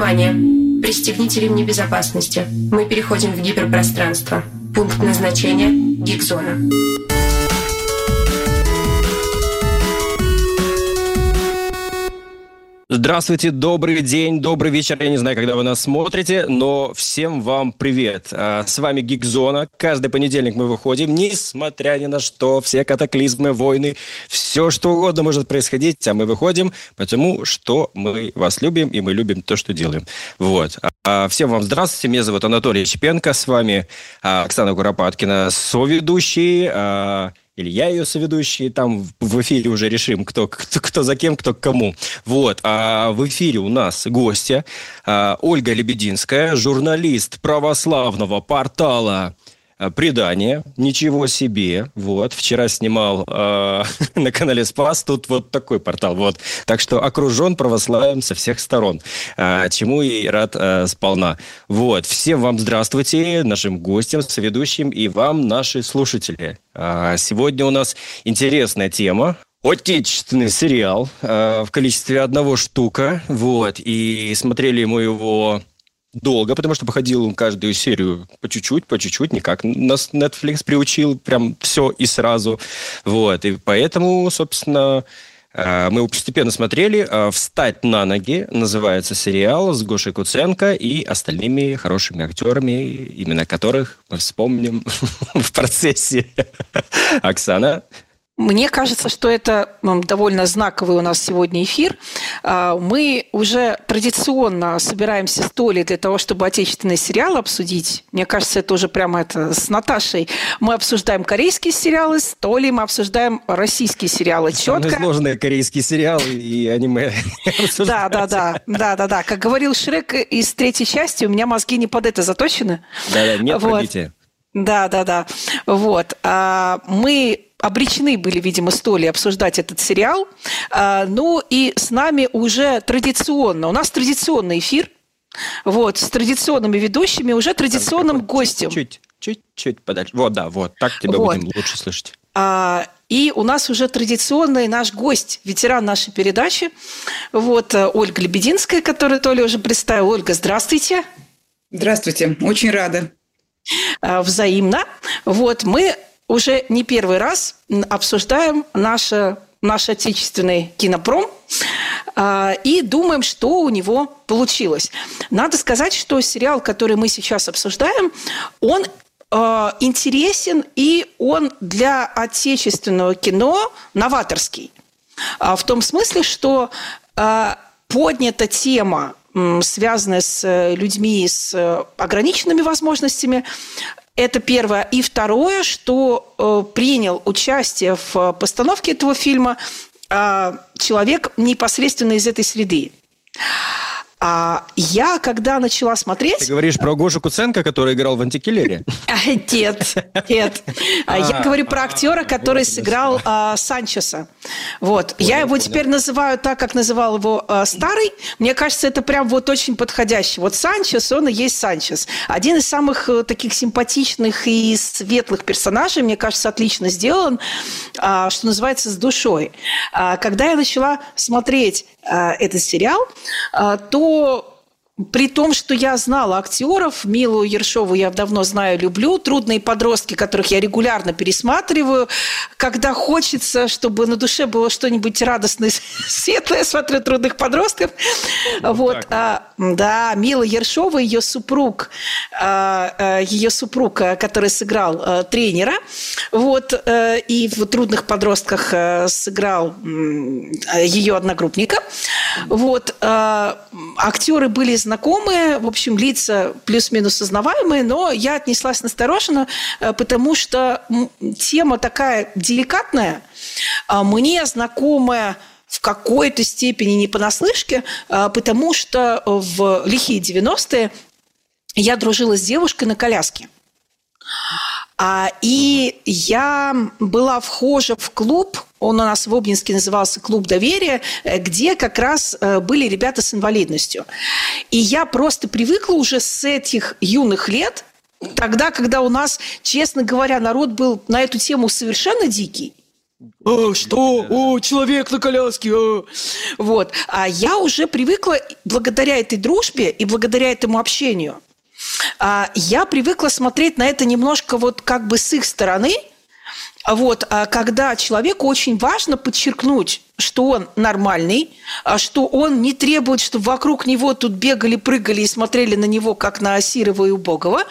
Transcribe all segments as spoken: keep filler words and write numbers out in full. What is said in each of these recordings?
Внимание! Пристегните ремни безопасности. Мы переходим в гиперпространство. Пункт назначения – Гигзона. Здравствуйте, добрый день, добрый вечер. Я не знаю, когда вы нас смотрите, но всем вам привет. С вами Гигзона. Каждый понедельник мы выходим, несмотря ни на что, все катаклизмы, войны, все что угодно может происходить, а мы выходим, потому что мы вас любим, и мы любим то, что делаем. Вот. Всем вам здравствуйте, меня зовут Анатолий Чепенко, с вами Оксана Куропаткина, соведущий, или я ее соведущий, там в эфире уже решим, кто, кто, кто за кем, кто к кому. Вот. А в эфире у нас гостья Ольга Лебединская, журналист православного портала «Предание». Ничего себе. Вот. Вчера снимал э, на канале Спас. Тут вот такой портал. Вот. Так что окружен православием со всех сторон. Э, чему и рад э, сполна. Вот. Всем вам здравствуйте, нашим гостям, соведущим и вам, наши слушатели. Э, сегодня у нас интересная тема. Отечественный сериал э, в количестве одного штука. Вот. И смотрели мы его... долго, потому что походил каждую серию по чуть-чуть, по чуть-чуть, не как нас Netflix приучил, прям все и сразу. Вот. И поэтому, собственно, мы его постепенно смотрели. «Встать на ноги» называется сериал с Гошей Куценко и остальными хорошими актерами, именно которых мы вспомним в процессе. Оксана? Мне кажется, что это довольно знаковый у нас сегодня эфир. Мы уже традиционно собираемся с Толей для того, чтобы отечественный сериал обсудить. Мне кажется, это уже прямо это с Наташей. Мы обсуждаем корейские сериалы, с Толей мы обсуждаем российские сериалы. Четко. Самые сложные корейские сериалы и аниме. Да, да, да, да, да, да. Как говорил Шрек из третьей части, у меня мозги не под это заточены. Да, да, нет пробития. Да, да, да. Вот. Мы обречены были, видимо, с Толей обсуждать этот сериал. Ну и с нами уже традиционно, у нас традиционный эфир, вот, с традиционными ведущими, уже традиционным так, гостем. Чуть-чуть, чуть-чуть подальше. Вот, да, вот, так тебя вот. Будем лучше слышать. И у нас уже традиционный наш гость, ветеран нашей передачи, вот, Ольга Лебединская, которую Толя уже представил. Ольга, здравствуйте. Здравствуйте, очень рада. Взаимно. Вот, мы уже не первый раз обсуждаем наш, наш отечественный кинопром э, и думаем, что у него получилось. Надо сказать, что сериал, который мы сейчас обсуждаем, он э, интересен и он для отечественного кино новаторский. А в том смысле, что э, поднята тема, связанная с людьми с ограниченными возможностями. Это первое. И второе, что э, принял участие в постановке этого фильма э, человек непосредственно из этой среды. А я, когда начала смотреть... Ты говоришь про Гошу Куценко, который играл в «Антикиллере»? Нет, нет. Я говорю про актера, который сыграл Санчеса. Вот. Я его теперь называю так, как называл его старый. Мне кажется, это прям вот очень подходящий. Вот Санчес, он и есть Санчес. Один из самых таких симпатичных и светлых персонажей, мне кажется, отлично сделан, что называется, с душой. Когда я начала смотреть этот сериал, то при том, что я знала актеров, Милу Ершову я давно знаю, люблю, «Трудные подростки», которых я регулярно пересматриваю, когда хочется, чтобы на душе было что-нибудь радостное, светлое, смотрю «Трудных подростков». Вот, вот. А, да, Мила Ершова, ее супруг, а, ее супруг, который сыграл а, тренера, вот, а, и в «Трудных подростках» а, сыграл а, ее одногруппника. Вот, а, актеры были знакомые, в общем, лица плюс-минус узнаваемые, но я отнеслась настороженно, потому что тема такая деликатная, мне знакомая в какой-то степени не понаслышке, потому что в лихие девяностые я дружила с девушкой на коляске. И я была вхожа в клуб, он у нас в Обнинске назывался «Клуб доверия», где как раз были ребята с инвалидностью. И я просто привыкла уже с этих юных лет, тогда, когда у нас, честно говоря, народ был на эту тему совершенно дикий. О, что? О, человек на коляске. О. Вот. А я уже привыкла, благодаря этой дружбе и благодаря этому общению, я привыкла смотреть на это немножко вот как бы с их стороны. Вот, когда человеку очень важно подчеркнуть, что он нормальный, что он не требует, чтобы вокруг него тут бегали, прыгали и смотрели на него, как на сирого и убогого.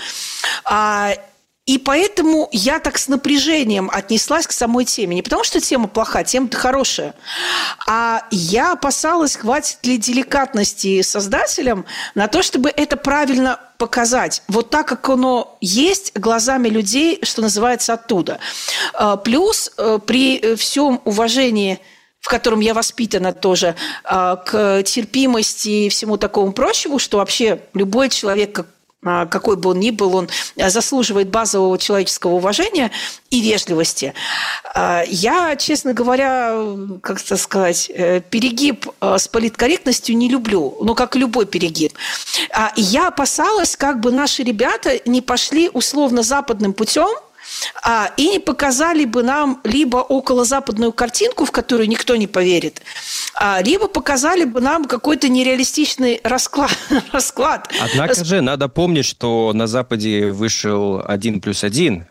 И поэтому я так с напряжением отнеслась к самой теме. Не потому, что тема плохая, тема-то хорошая. А я опасалась, хватит ли деликатности создателям на то, чтобы это правильно показать. Вот так, как оно есть глазами людей, что называется, оттуда. Плюс при всем уважении, в котором я воспитана тоже, к терпимости и всему такому прочему, что вообще любой человек, какой бы он ни был, он заслуживает базового человеческого уважения и вежливости. Я, честно говоря, как это сказать, перегиб с политкорректностью не люблю, ну, как любой перегиб. Я опасалась, как бы наши ребята не пошли условно западным путем, и не показали бы нам либо околозападную картинку, в которую никто не поверит, либо показали бы нам какой-то нереалистичный расклад. расклад. Однако же надо помнить, что на Западе вышел один плюс один,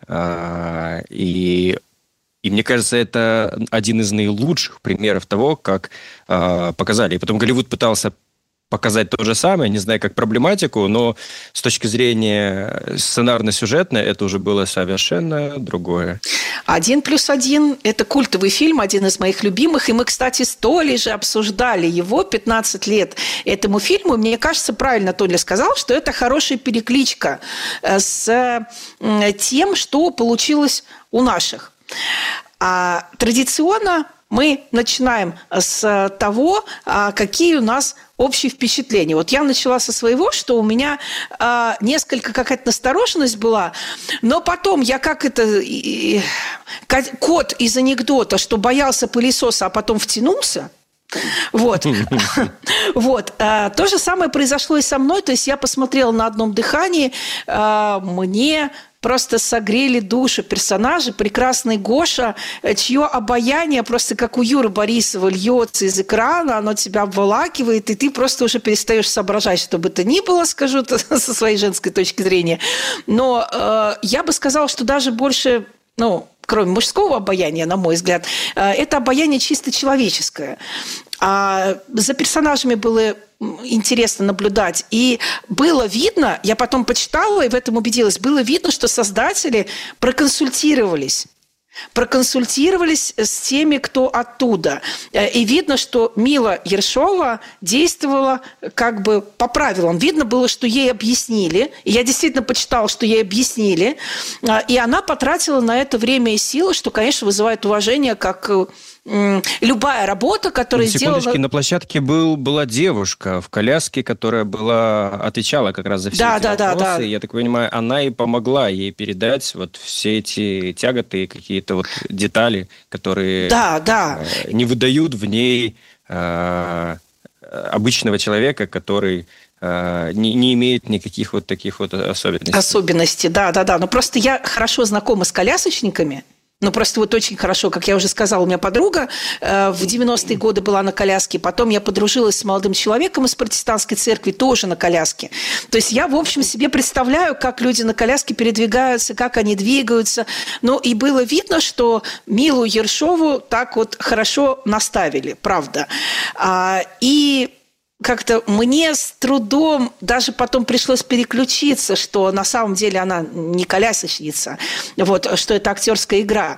и, и мне кажется, это один из наилучших примеров того, как показали. И потом Голливуд пытался показать то же самое, не знаю, как проблематику, но с точки зрения сценарно-сюжетной это уже было совершенно другое. «Один плюс один» – это культовый фильм, один из моих любимых, и мы, кстати, с Толей же обсуждали его пятнадцать лет этому фильму. Мне кажется, правильно Толя сказал, что это хорошая перекличка с тем, что получилось у наших. А традиционно мы начинаем с того, какие у нас общие впечатления. Вот я начала со своего, что у меня а, несколько какая-то настороженность была, но потом я как это... И, и, кот из анекдота, что боялся пылесоса, а потом втянулся. Вот. Вот. А, то же самое произошло и со мной. То есть я посмотрела на одном дыхании. А, мне... Просто согрели душу персонажи. Прекрасный Гоша, чье обаяние просто как у Юры Борисова льется из экрана, оно тебя обволакивает, и ты просто уже перестаешь соображать, что бы то ни было, скажу со своей женской точки зрения. Но э, я бы сказала, что даже больше, ну, кроме мужского обаяния, на мой взгляд, э, это обаяние чисто человеческое. А за персонажами было интересно наблюдать. И было видно, я потом почитала и в этом убедилась, было видно, что создатели проконсультировались. Проконсультировались с теми, кто оттуда. И видно, что Мила Ершова действовала как бы по правилам. Видно было, что ей объяснили. И я действительно почитала, что ей объяснили. И она потратила на это время и силы, что, конечно, вызывает уважение, как... любая работа, которая сделала... На площадке был, была девушка в коляске, которая была, отвечала как раз за все да, эти да, вопросы. Да, да. Я так понимаю, она и помогла ей передать вот все эти тяготы, какие-то вот детали, которые да, да. не выдают в ней э, обычного человека, который... Не, не имеет никаких вот таких вот особенностей. Особенностей, да, да, да. Но просто я хорошо знакома с колясочниками. Ну, просто вот очень хорошо, как я уже сказала, у меня подруга э, в девяностые годы была на коляске, потом я подружилась с молодым человеком из протестантской церкви, тоже на коляске. То есть я, в общем, себе представляю, как люди на коляске передвигаются, как они двигаются. Ну, и было видно, что Милу Ершову так вот хорошо наставили, правда. А, и... Как-то мне с трудом даже потом пришлось переключиться, что на самом деле она не колясочница, вот, что это актерская игра.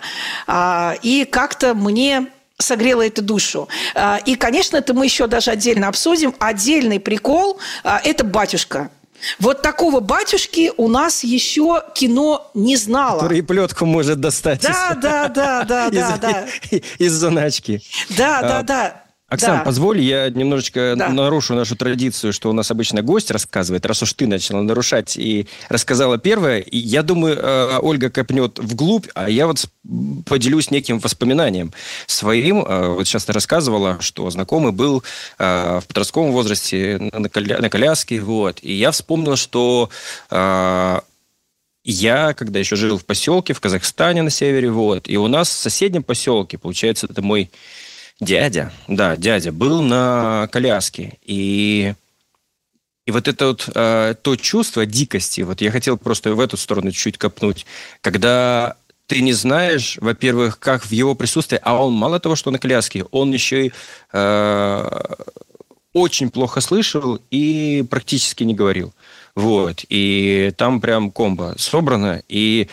И как-то мне согрело эту душу. И, конечно, это мы еще даже отдельно обсудим. Отдельный прикол – это «Батюшка». Вот такого батюшки у нас еще кино не знало. Который плетку может достать да, из, да, да, да, из, да, да. из заначки. Да, а, да, да. Оксана, да. позволь, я немножечко да. нарушу нашу традицию, что у нас обычно гость рассказывает, раз уж ты начала нарушать и рассказала первое. И я думаю, Ольга копнет вглубь, а я вот поделюсь неким воспоминанием своим. Вот сейчас ты рассказывала, что знакомый был в подростковом возрасте на коляске, вот. И я вспомнил, что я, когда еще жил в поселке в Казахстане на севере, вот, и у нас в соседнем поселке, получается, это мой дядя, да, дядя, был на коляске, и... И вот это вот э, то чувство дикости, вот я хотел просто в эту сторону чуть-чуть копнуть, когда ты не знаешь, во-первых, как в его присутствии, а он мало того, что на коляске, он еще и э, очень плохо слышал и практически не говорил. Вот. И там прям комбо собрано, и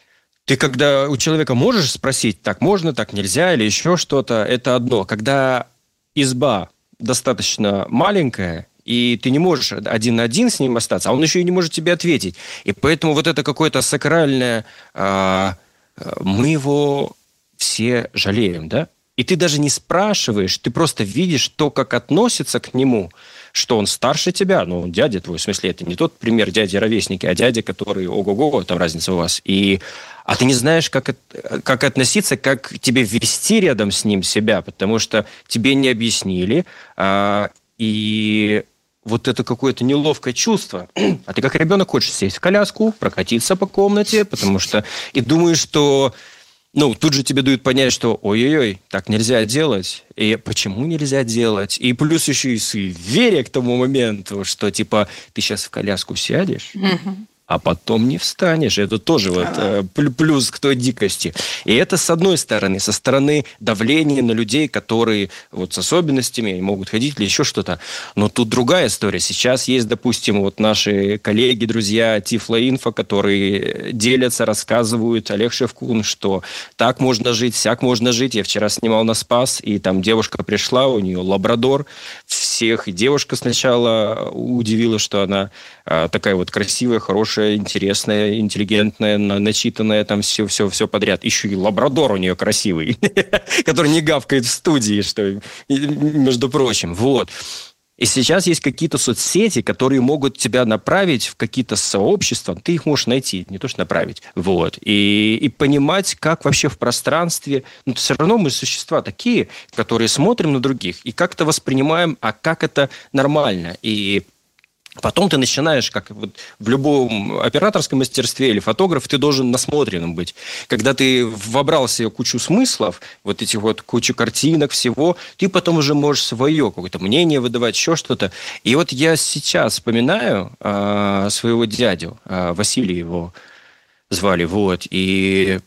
ты когда у человека можешь спросить, так можно, так нельзя, или еще что-то, это одно. Когда изба достаточно маленькая, и ты не можешь один на один с ним остаться, а он еще и не может тебе ответить. И поэтому вот это какое-то сакральное... А, мы его все жалеем, да? И ты даже не спрашиваешь, ты просто видишь то, как относится к нему, что он старше тебя, ну, дядя твой, в смысле, это не тот пример дяди-ровесники, а дядя, который, ого-го, там разница у вас. И, а ты не знаешь, как, как относиться, как тебе вести рядом с ним себя, потому что тебе не объяснили, а, и... вот это какое-то неловкое чувство. А ты как ребенок хочешь сесть в коляску, прокатиться по комнате, потому что... И думаешь, что... Ну, тут же тебе дают понять, что ой-ой-ой, так нельзя делать. И почему нельзя делать? И плюс еще и суеверие к тому моменту, что типа ты сейчас в коляску сядешь, а потом не встанешь. Это тоже вот э, плюс к той дикости. И это с одной стороны. Со стороны давления на людей, которые вот с особенностями могут ходить или еще что-то. Но тут другая история. Сейчас есть, допустим, вот наши коллеги, друзья Тифлоинфо, которые делятся, рассказывают, Олег Шевкун, что так можно жить, сяк можно жить. Я вчера снимал на Спас, и там девушка пришла, у нее лабрадор. Всех. И девушка сначала удивила, что она э, такая вот красивая, хорошая, интересная, интеллигентная, начитанная, там все, все, все подряд. Еще и лабрадор у нее красивый, который не гавкает в студии, что, между прочим. Вот. И сейчас есть какие-то соцсети, которые могут тебя направить в какие-то сообщества. Ты их можешь найти, не то что направить. Вот. И, и понимать, как вообще в пространстве... Ну, все равно мы существа такие, которые смотрим на других и как-то воспринимаем, а как это нормально. И потом ты начинаешь, как вот в любом операторском мастерстве или фотограф, ты должен насмотренным быть. Когда ты вобрал в себе кучу смыслов, вот этих вот кучу картинок, всего, ты потом уже можешь свое какое-то мнение выдавать, еще что-то. И вот я сейчас вспоминаю э, своего дядю, э, Василия его звали, вот, и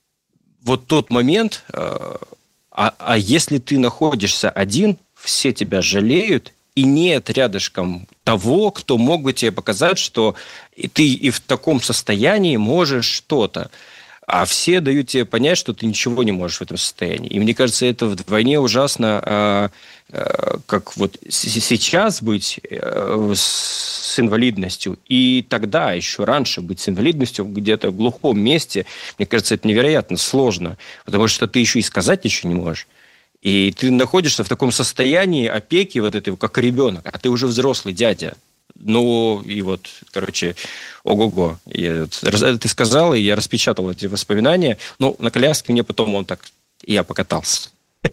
вот тот момент, э, а, а если ты находишься один, все тебя жалеют, и нет рядышком того, кто мог бы тебе показать, что ты и в таком состоянии можешь что-то. А все дают тебе понять, что ты ничего не можешь в этом состоянии. И мне кажется, это вдвойне ужасно, а, а, как вот сейчас быть а, с инвалидностью, и тогда, еще раньше, быть с инвалидностью где-то в глухом месте, мне кажется, это невероятно сложно, потому что ты еще и сказать ничего не можешь. И ты находишься в таком состоянии опеки, вот этой, как ребенок, а ты уже взрослый дядя. Ну, и вот, короче, ого-го. Я, ты сказал, и я распечатал эти воспоминания. Ну, на коляске мне потом он так... И я покатался.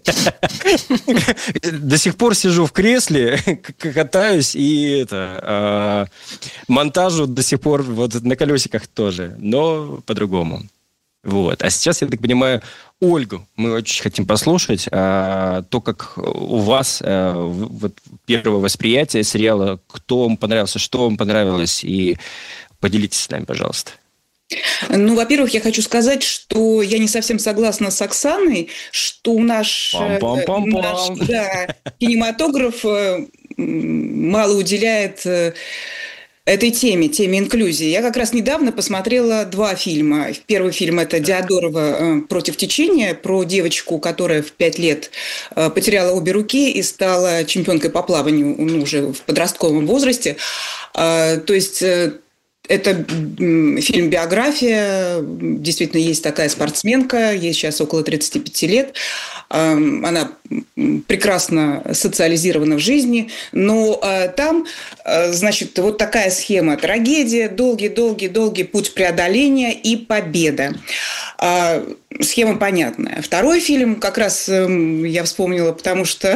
До сих пор сижу в кресле, катаюсь, и это... Монтажу до сих пор вот на колесиках тоже, но по-другому. Вот. А сейчас, я так понимаю, Ольгу мы очень хотим послушать. А, то, как у вас а, вот, первое восприятие сериала, кто вам понравился, что вам понравилось, и поделитесь с нами, пожалуйста. Ну, во-первых, я хочу сказать, что я не совсем согласна с Оксаной, что наш, наш да, кинематограф мало уделяет этой теме, теме инклюзии. Я как раз недавно посмотрела два фильма. Первый фильм – это «Диодорова против течения», про девочку, которая в пять лет потеряла обе руки и стала чемпионкой по плаванию, ну, уже в подростковом возрасте. То есть это фильм-биография. Действительно, есть такая спортсменка, ей сейчас около тридцати пяти лет. Она прекрасно социализирована в жизни, но там, значит, вот такая схема: трагедия, долгий-долгий-долгий путь преодоления и победа. Схема понятная. Второй фильм как раз я вспомнила, потому что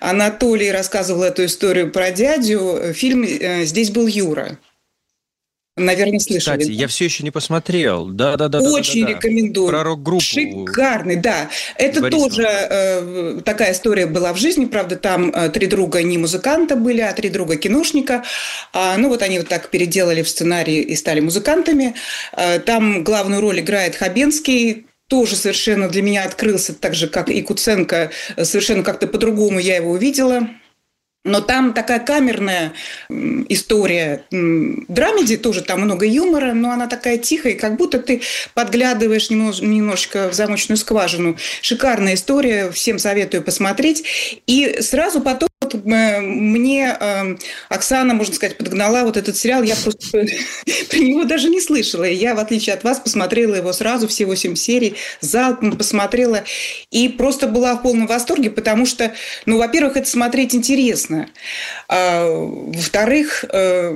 Анатолий рассказывал эту историю про дядю. Фильм «Здесь был Юра». Наверное, слышали. Кстати, да? я все еще не посмотрел. Да, да, да. Очень да, да, да. рекомендую. Про рок-группу. Шикарный, да. Это Борисова. тоже э, такая история была в жизни. Правда, там э, три друга не музыканта были, а три друга киношника. А, ну, вот они вот так переделали в сценарий и стали музыкантами. А, там главную роль играет Хабенский. Тоже совершенно для меня открылся, так же, как и Куценко. Совершенно как-то по-другому я его увидела. Но там такая камерная история, драмеди, тоже там много юмора, но она такая тихая, как будто ты подглядываешь немножечко в замочную скважину. Шикарная история, всем советую посмотреть. И сразу потом мне Оксана, можно сказать, подогнала вот этот сериал, я просто про него даже не слышала. Я, в отличие от вас, посмотрела его сразу, все восемь серий, залпом посмотрела, и просто была в полном восторге, потому что, ну, во-первых, это смотреть интересно. Во-вторых,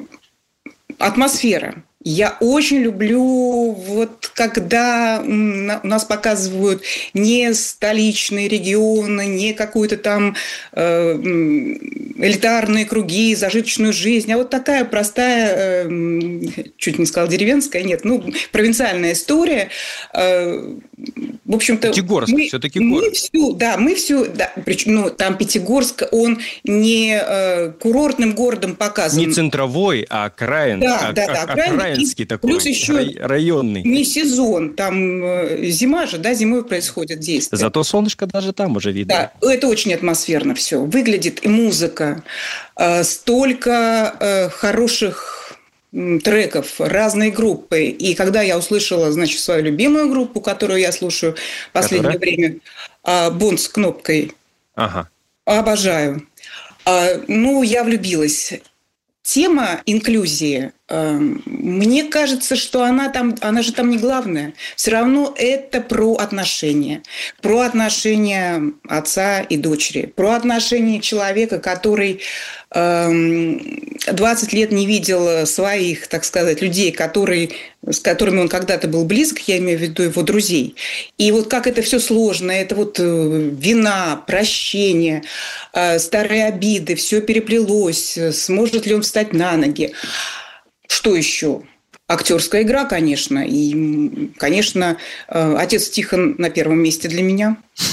атмосфера. Я очень люблю, вот когда у нас показывают не столичные регионы, не какую-то там э, элитарные круги, зажиточную жизнь, а вот такая простая, э, чуть не сказала деревенская, нет, ну, провинциальная история. Э, в общем-то, Пятигорск, мы, все-таки мы город. всю, да, мы всю, да, причем, ну, там Пятигорск, он не э, курортным городом показан. Не центровой, а окраин, Да, а, да, да, а, окраинский такой, плюс еще рай, районный. не сезон, там э, зима же, да, зимой происходит действие. Зато солнышко даже там уже видно. Да, это очень атмосферно все. Выглядит и музыка, э, столько э, хороших треков, разные группы. И когда я услышала, значит, свою любимую группу, которую я слушаю в последнее Которая? время, «Бонд» с кнопкой, Ага. обожаю. Ну, я влюбилась. Тема инклюзии, э, мне кажется, что она там, она же там не главная. Все равно это про отношения. Про отношения отца и дочери. Про отношения человека, который э, двадцать лет не видел своих, так сказать, людей, которые, с которыми он когда-то был близок, я имею в виду его друзей. И вот как это все сложно, это вот вина, прощение, э, старые обиды, все переплелось, сможет ли он встать на ноги. Что еще? Актерская игра, конечно. И, конечно, отец Тихон на первом месте для меня.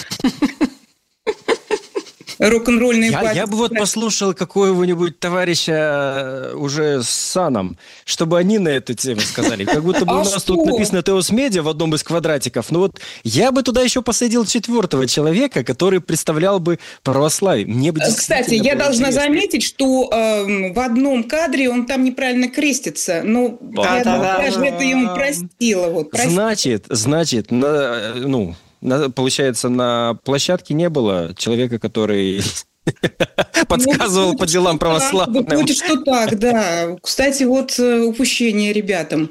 Рок-н-ролльные я, я бы вот послушал какого-нибудь товарища уже с саном, чтобы они на эту тему сказали. Как будто бы а у нас что? тут написано «Теос Медиа» в одном из квадратиков. Ну вот я бы туда еще посадил четвертого человека, который представлял бы православие. Мне бы Кстати, я должна интересно. заметить, что э, в одном кадре он там неправильно крестится. Ну, я даже это ему простила. Вот, простила. Значит, значит, на, ну... Получается, на площадке не было человека, который подсказывал ну, по делам православным. Выходит, что так, да. Кстати, вот упущение ребятам.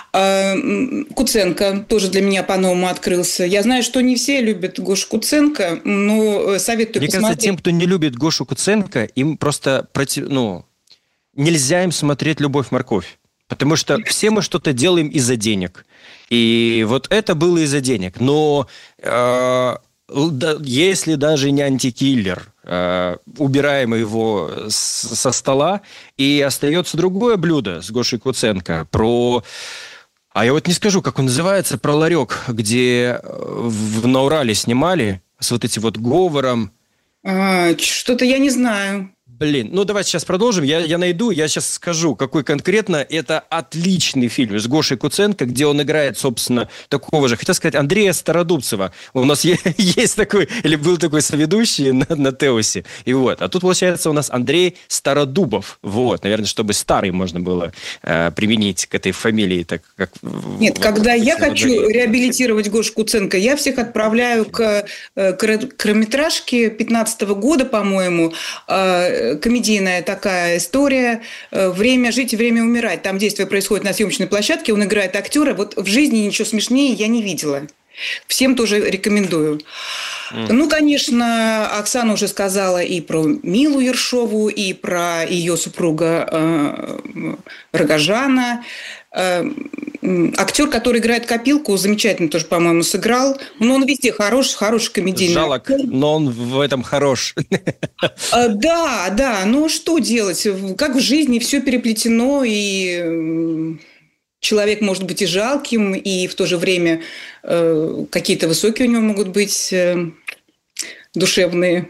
Куценко тоже для меня по-новому открылся. Я знаю, что не все любят Гошу Куценко, но советую Мне посмотреть. Мне кажется, тем, кто не любит Гошу Куценко, им просто против... ну, нельзя им смотреть «Любовь-морковь». Потому что все мы что-то делаем из-за денег. И вот это было из-за денег. Но э, да, если даже не антикиллер, э, убираем его с, со стола, и остается другое блюдо с Гошей Куценко про... А я вот не скажу, как он называется, про ларек, где в, на Урале снимали с вот этим вот говором. А, что-то я не знаю. Блин, ну давайте сейчас продолжим. Я, я найду, я сейчас скажу, какой конкретно. Это отличный фильм с Гошей Куценко, где он играет, собственно, такого же, хотел сказать, Андрея Стародубцева. У нас есть такой, или был такой соведущий на, на Теосе. И вот. А тут, получается, у нас Андрей Стародубов. Вот, наверное, чтобы старый можно было э, применить к этой фамилии. Так, как Нет, в, когда в, я в, хочу в, реабилитировать Гошу Куценко, я всех отправляю к короткометражке пятнадцатого года, по-моему, комедийная такая история «Время жить и время умирать». Там действие происходит на съемочной площадке, он играет актера. Вот в жизни ничего смешнее я не видела. Всем тоже рекомендую. Mm. Ну, конечно, Оксана уже сказала и про Милу Ершову, и про ее супруга э, Рогожана. Э, актер, который играет Копилку, замечательно тоже, по-моему, сыграл. Но он везде хороший, хороший комедийный. Жалок, но он в этом хорош. Да, да. Ну, что делать? Как в жизни все переплетено, и человек может быть и жалким, и в то же время э, какие-то высокие у него могут быть э, душевные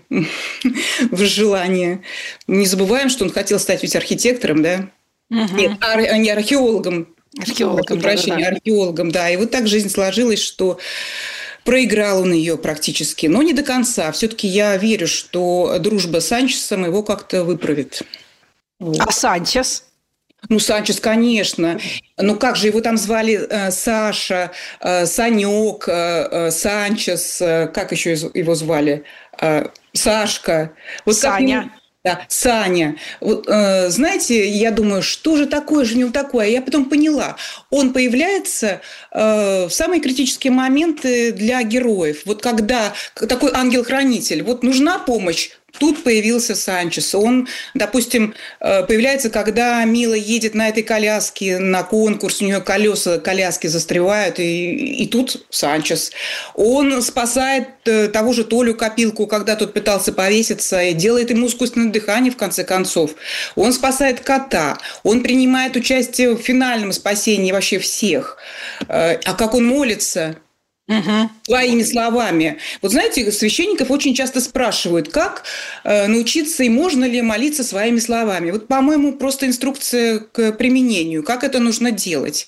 желания. Не забываем, что он хотел стать ведь архитектором, да? Угу. Нет, ар- не археологом. Археологом, да, прощения, да. археологом, да. И вот так жизнь сложилась, что проиграл он ее практически, но не до конца. Все-таки я верю, что дружба с Санчесом его как-то выправит. Вот. А Санчес? Ну, Санчес, конечно. Ну, как же его там звали? Э, Саша, э, Санек, э, Санчес, э, как еще его звали? Э, Сашка. Вот Саня. Как... Да, Саня. Вот, э, знаете, я думаю, что же такое же не такое? Я потом поняла. Он появляется э, в самые критические моменты для героев. Вот когда такой ангел-хранитель, вот нужна помощь, тут появился Санчес. Он, допустим, появляется, когда Мила едет на этой коляске на конкурс, у нее колеса коляски застревают, и, и тут Санчес. Он спасает того же Толю Копилку, когда тот пытался повеситься, и делает ему искусственное дыхание, в конце концов. Он спасает кота. Он принимает участие в финальном спасении вообще всех. А как он молится... Угу. Своими словами. Вот знаете, священников очень часто спрашивают, как э, научиться и можно ли молиться своими словами. Вот, по-моему, просто инструкция к применению, как это нужно делать.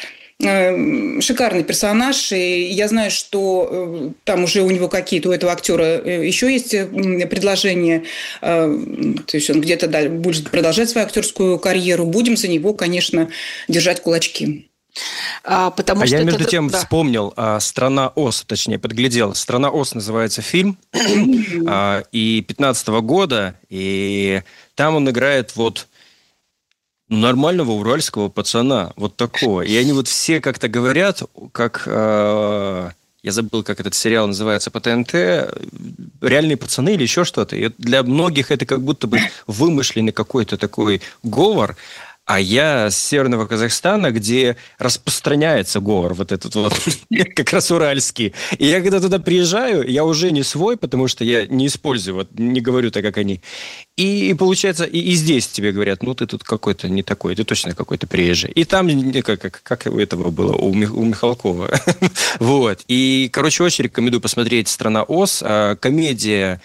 Э, шикарный персонаж, и я знаю, что э, там уже у него какие-то, у этого актера э, еще есть предложения, э, то есть он где-то да, будет продолжать свою актерскую карьеру. Будем за него, конечно, держать кулачки. А, потому а что я, между это... тем, да. вспомнил а, «Страна Оз», точнее, подглядел. «Страна Оз» называется фильм, а, и пятнадцатого года, и там он играет вот нормального уральского пацана, вот такого. И они вот все как-то говорят, как... А, я забыл, как этот сериал называется по ТНТ, «Реальные пацаны» или еще что-то. И для многих это как будто бы вымышленный какой-то такой говор. А я с Северного Казахстана, где распространяется говор вот этот вот, как раз уральский. И я когда туда приезжаю, я уже не свой, потому что я не использую, вот не говорю так, как они. И, и получается, и, и здесь тебе говорят, ну, ты тут какой-то не такой, ты точно какой-то приезжий. И там, как, как, как у этого было, у, Мих, у Михалкова. Вот. И, короче, очень рекомендую посмотреть «Страна Оз». Комедия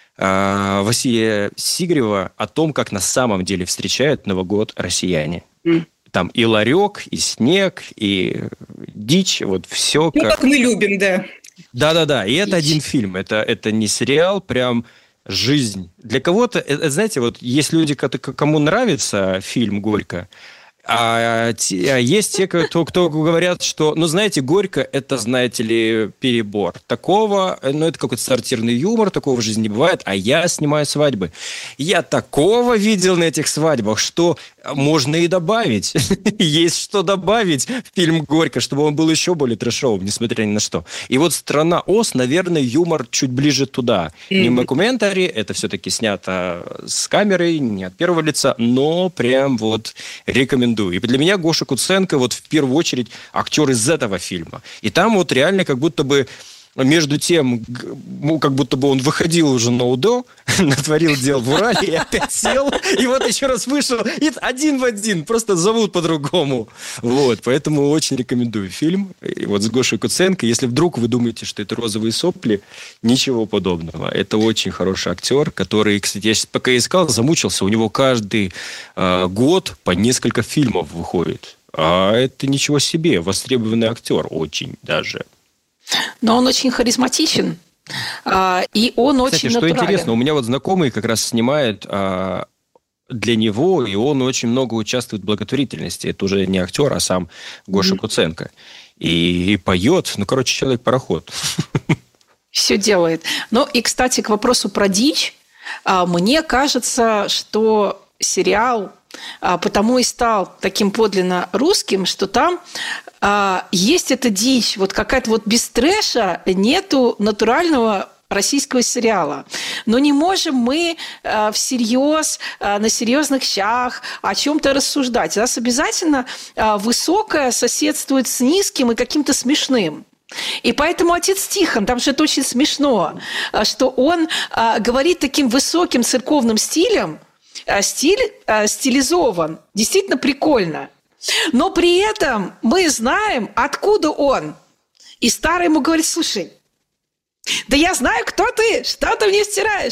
Василия Сигрева о том, как на самом деле встречают Новый год россияне. Mm. Там и ларек, и снег, и дичь, вот все. Ну, как... как мы любим, да. Да-да-да, и это один фильм, это, это не сериал, прям жизнь. Для кого-то, это, знаете, вот есть люди, кому нравится фильм «Горько», А, а есть те, кто, кто говорят, что, ну, знаете, «Горько» – это, знаете ли, перебор. Такого, ну, это какой-то сортирный юмор, такого в жизни не бывает, а я снимаю свадьбы. Я такого видел на этих свадьбах, что можно и добавить. Есть что добавить в фильм «Горько», чтобы он был еще более трэшовым, несмотря ни на что. И вот «Страна Оз», наверное, юмор чуть ближе туда. Mm-hmm. Не мокументари, это все-таки снято с камерой, не от первого лица, но прям вот рекомендую. И для меня Гоша Куценко вот в первую очередь актер из этого фильма. И там вот реально как будто бы между тем, ну, как будто бы он выходил уже на УДО, натворил дел в Урале и опять сел, и вот еще раз вышел, и один в один, просто зовут по-другому. Вот, поэтому очень рекомендую фильм. И вот с Гошей Куценко. Если вдруг вы думаете, что это розовые сопли, ничего подобного. Это очень хороший актер, который, кстати, я пока искал, замучился. У него каждый э, год по несколько фильмов выходит. А это ничего себе, востребованный актер очень даже. Но он очень харизматичен, и он Кстати, очень что натурален. интересно, у меня вот знакомый как раз снимает а, для него, и он очень много участвует в благотворительности. Это уже не актер, а сам Гоша mm-hmm. Куценко. И, и поет, ну, короче, человек-пароход. Все делает. Ну, и, кстати, к вопросу про дичь. Мне кажется, что сериал потому и стал таким подлинно русским, что там а, есть эта дичь, вот какая-то вот без трэша нету натурального российского сериала. Но не можем мы а, всерьез, а, на серьезных щах о чем-то рассуждать. У нас обязательно а, высокое соседствует с низким и каким-то смешным. И поэтому отец Тихон, там же это очень смешно, что он а, говорит таким высоким церковным стилем, стиль а, стилизован. Действительно прикольно. Но при этом мы знаем, откуда он. И старый ему говорит: слушай, да я знаю, кто ты, что ты мне стираешь.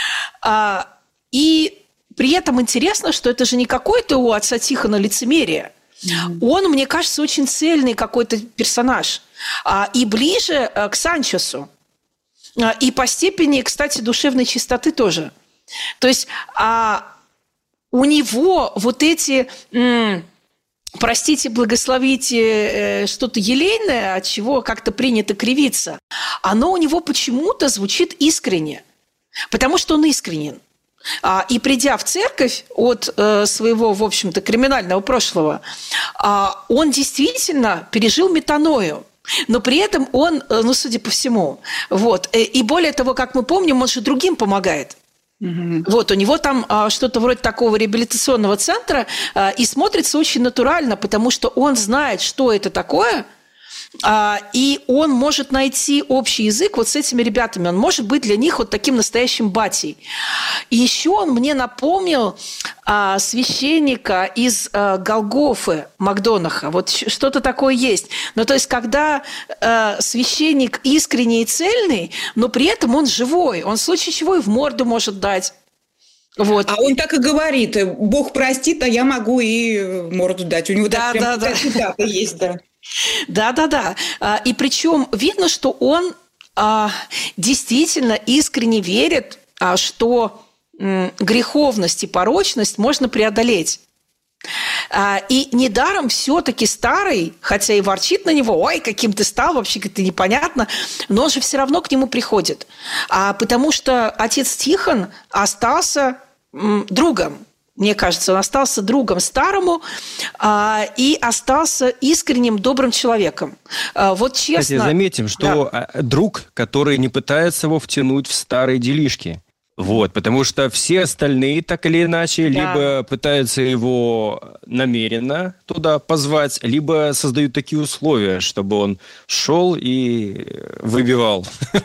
А, и при этом интересно, что это же не какой-то у отца Тихона лицемерие. Mm-hmm. Он, мне кажется, очень цельный какой-то персонаж. А, и ближе а, к Санчесу. А, и по степени, кстати, душевной чистоты тоже. То есть а, у него вот эти... М- простите, благословите, э, что-то елейное, от чего как-то принято кривиться, оно у него почему-то звучит искренне, потому что он искренен. А, и придя в церковь от э, своего, в общем-то, криминального прошлого, а, он действительно пережил метаною. Но при этом он, ну, судя по всему, вот, и более того, как мы помним, он же другим помогает. Угу. Вот, у него там а, что-то вроде такого реабилитационного центра, а, и смотрится очень натурально, потому что он знает, что это такое, а, и он может найти общий язык вот с этими ребятами. Он может быть для них вот таким настоящим батей. И еще он мне напомнил а, священника из а, Голгофы Макдонаха. Вот что-то такое есть. Ну, то есть, когда а, священник искренний и цельный, но при этом он живой. Он в случае чего и в морду может дать. Вот. А он так и говорит: Бог простит, а я могу и в морду дать. У него да, так да, прям да. да. есть, да. Да-да-да. И причем видно, что он а, действительно искренне верит, а, что м, греховность и порочность можно преодолеть. А, и недаром все-таки старый, хотя и ворчит на него: ой, каким ты стал, вообще как-то непонятно, но он же все равно к нему приходит. А, потому что отец Тихон остался м, другом. Мне кажется, он остался другом старому а, и остался искренним, добрым человеком. А, вот честно... Кстати, заметим, что да. друг, который не пытается его втянуть в старые делишки. Вот, потому что все остальные, так или иначе, да. либо пытаются его намеренно туда позвать, либо создают такие условия, чтобы он шел и выбивал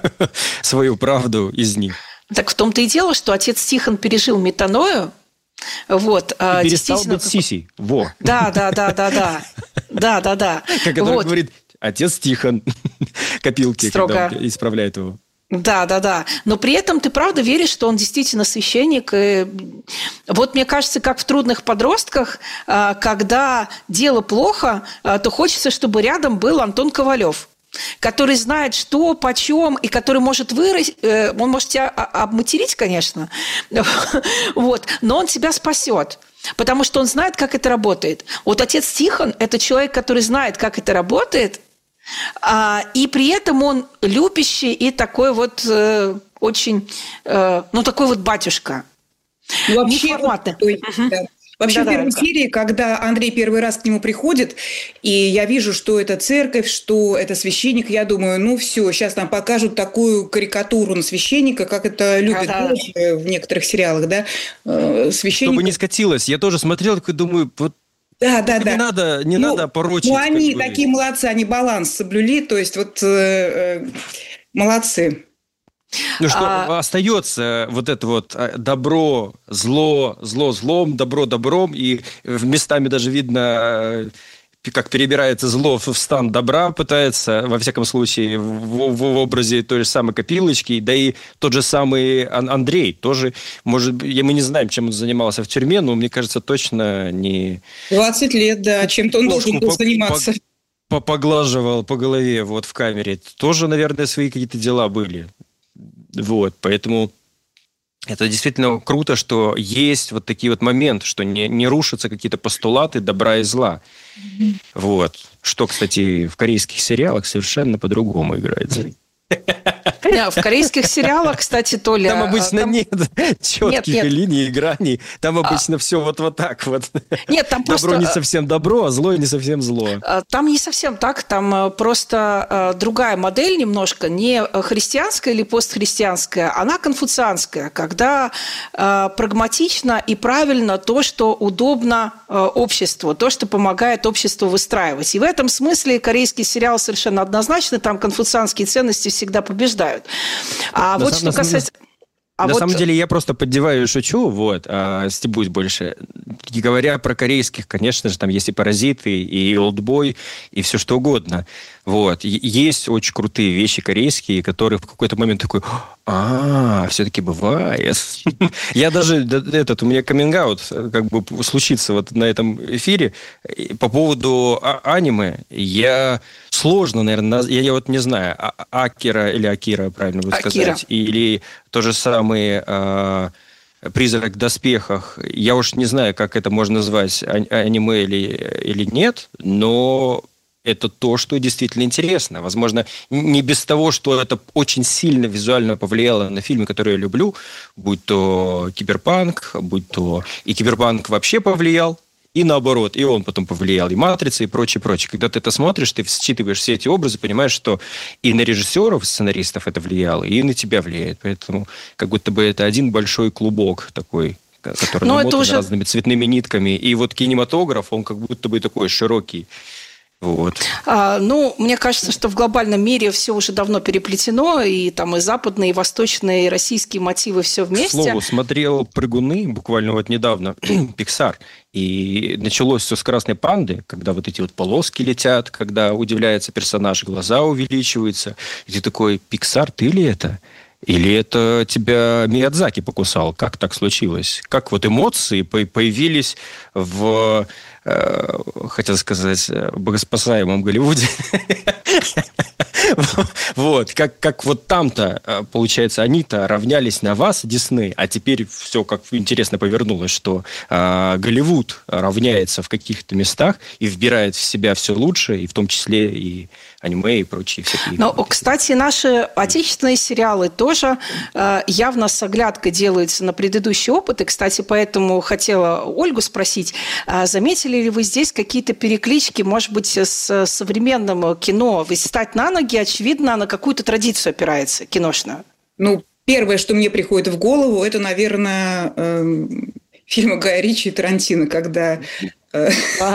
свою правду из них. Так в том-то и дело, что отец Тихон пережил метаною. Вот, и перестал быть сисей. Во. Да, да, да, да, да. Да, да, да. Как это вот. Говорит отец Тихон. Копилки, строго. Когда исправляет его. Да, да, да. Но при этом ты правда веришь, что он действительно священник. И вот мне кажется, как в «Трудных подростках», когда дело плохо, то хочется, чтобы рядом был Антон Ковалев, который знает, что, почем, и который может вырасти, он может тебя обматерить, конечно, вот, но он тебя спасет, потому что он знает, как это работает. Вот отец Тихон – это человек, который знает, как это работает, и при этом он любящий и такой вот очень, ну, такой вот батюшка. Ну, вообще, неформатный. Вот, да. Вообще, да, в первой да, серии, когда Андрей первый раз к нему приходит, и я вижу, что это церковь, что это священник, я думаю, ну все, сейчас нам покажут такую карикатуру на священника, как это любят да, да. в некоторых сериалах, да, священник. Чтобы не скатилось. Я тоже смотрел, такой думаю, вот да, да, не да. надо, не ну, надо порочить. Ну, они такие молодцы, они баланс соблюли, то есть вот э, э, молодцы. Ну что, а... остается вот это вот добро, зло, зло злом, добро добром, и местами даже видно, как перебирается зло в стан добра, пытается, во всяком случае, в, в образе той же самой Копилочки, да и тот же самый Андрей тоже, может, мы не знаем, чем он занимался в тюрьме, но, мне кажется, точно не... двадцать лет, да, чем-то он должен был заниматься. Поглаживал по голове вот в камере. Тоже, наверное, свои какие-то дела были. Вот, поэтому это действительно круто, что есть вот такие вот моменты, что не, не рушатся какие-то постулаты добра и зла. Mm-hmm. Вот. Что, кстати, в корейских сериалах совершенно по-другому играется. В корейских сериалах, кстати, Толя... Там обычно там... нет четких нет, нет. линий и граней. Там обычно а... все вот, вот так вот. Нет, там добро просто... не совсем добро, а зло не совсем зло. Там не совсем так. Там просто другая модель немножко. Не христианская или постхристианская. Она конфуцианская. Когда прагматично и правильно то, что удобно обществу. То, что помогает обществу выстраивать. И в этом смысле корейский сериал совершенно однозначно. Там конфуцианские ценности всегда побеждают. А на вот сам, что касается... А На вот... самом деле я просто поддеваю и шучу, вот, а стебусь больше. И говоря про корейских, конечно же, там есть и «Паразиты», и «Олдбой», и все что угодно. Вот. Есть очень крутые вещи корейские, которые в какой-то момент такой, а, все-таки бывает. Я даже, этот, у меня каминг-аут как бы случится вот на этом эфире. По поводу аниме, я сложно, наверное, я вот не знаю, Акира или Акира, правильно будет сказать, или то же самое... «Призрак в доспехах». Я уж не знаю, как это можно назвать, аниме или, или нет, но это то, что действительно интересно. Возможно, не без того, что это очень сильно визуально повлияло на фильмы, которые я люблю, будь то «Киберпанк», будь то... И «Киберпанк» вообще повлиял, и наоборот, и он потом повлиял, и «Матрица», и прочее, прочее. Когда ты это смотришь, ты считываешь все эти образы, понимаешь, что и на режиссеров, сценаристов это влияло, и на тебя влияет. Поэтому как будто бы это один большой клубок такой, который намотан уже... разными цветными нитками. И вот кинематограф, он как будто бы такой широкий. Вот. А, ну, мне кажется, что в глобальном мире все уже давно переплетено, и там и западные, и восточные, и российские мотивы все вместе. К слову, смотрел «Прыгуны» буквально вот недавно, Pixar, и началось все с «Красной панды», когда вот эти вот полоски летят, когда удивляется персонаж, глаза увеличиваются, и ты такой, Pixar, ты ли это? Или это тебя Миядзаки покусал? Как так случилось? Как вот эмоции появились в... хотел сказать, в богоспасаемом Голливуде. Вот, как, как вот там-то, получается, они-то равнялись на вас, Дисней, а теперь все как интересно повернулось, что э, Голливуд равняется в каких-то местах и вбирает в себя все лучше, и в том числе и аниме, и прочие всякие. Но, кстати, наши отечественные сериалы тоже э, явно с оглядкой делаются на предыдущий опыт, и, кстати, поэтому хотела Ольгу спросить, э, заметили ли вы здесь какие-то переклички, может быть, с современным кино? Ведь «Встать на ноги», очевидно, на какую-то традицию опирается киношную. Ну, первое, что мне приходит в голову, это, наверное, э, фильмы Гая Ричи и Тарантино, когда... Э,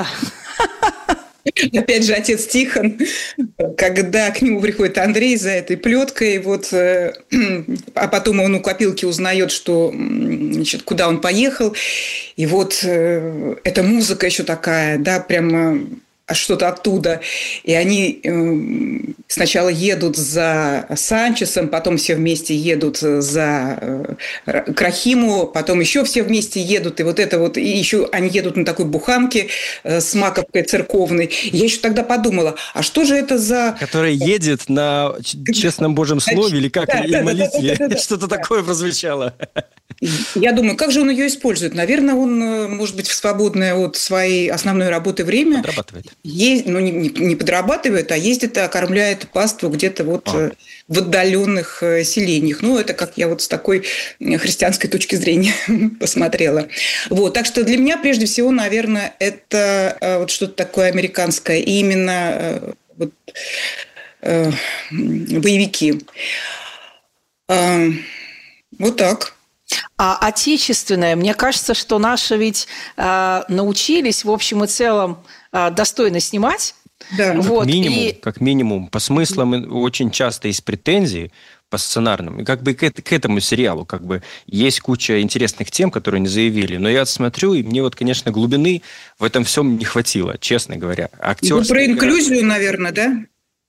Опять же, отец Тихон, когда к нему приходит Андрей за этой плеткой, вот, а потом он у копилки узнает, что, значит, куда он поехал, и вот эта музыка еще такая, да, прямо что-то оттуда. И они э, сначала едут за Санчесом, потом все вместе едут за э, Крахиму, потом еще все вместе едут. И вот это вот, и еще они едут на такой буханке э, с маковкой церковной. И я еще тогда подумала, а что же это за... Которая едет на честном Божьем слове или как? Да, или да, молитве? Да, да, да, да, Что-то да. такое прозвучало. Я думаю, как же он ее использует? Наверное, он, может быть, в свободное от своей основной работы время... Подрабатывает. Есть, ну, не, не подрабатывает, а ездит и окормляет паству где-то вот а. в отдаленных селениях. Ну, это как я вот с такой христианской точки зрения посмотрела. Вот, так что для меня, прежде всего, наверное, это вот что-то такое американское. И именно вот, э, боевики. Э, вот так. А отечественное, мне кажется, что наши ведь э, научились, в общем и целом, э, достойно снимать. Да. Вот, как, минимум, и... как минимум, по смыслам очень часто есть претензии по сценарным. И как бы к, к этому сериалу как бы есть куча интересных тем, которые они заявили. Но я смотрю, и мне вот, конечно, глубины в этом всем не хватило, честно говоря. Ну, про инклюзию, наверное, да?